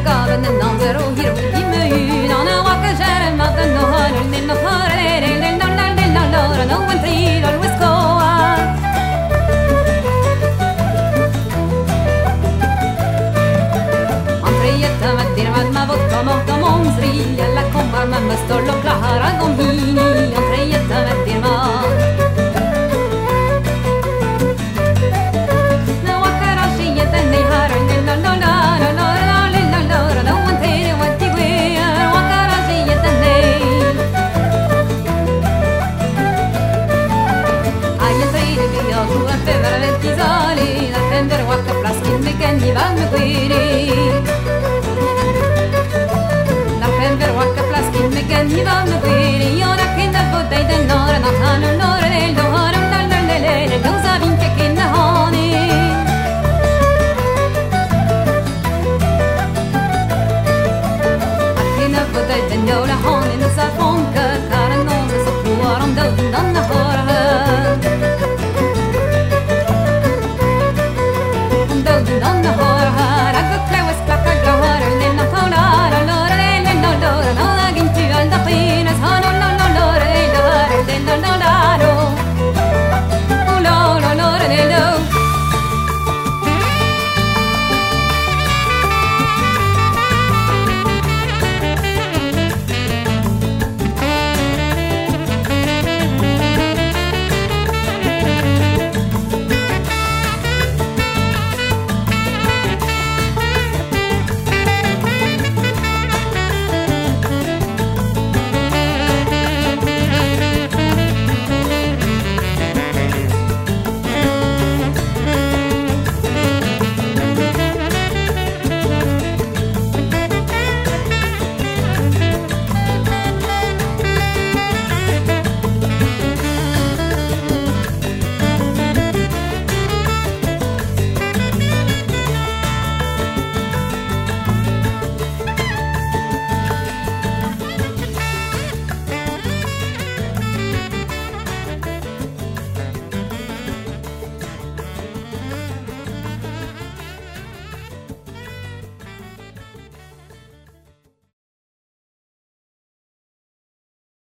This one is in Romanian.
Stollo Clara Gombini, Andreietta Mettirma. Na wakara shiyeta nei haran la la la la la la la la la la wantere wanti gwe wakara shiyeta nei. Aientre de via tu a fevera ventisali, la tender wakka plaskin me kendi van me quiri. Mi vanno qui, ora che da botte del nord, non hanno l'ora del dore, un non sa vince che ne honi. A che da botte del nord,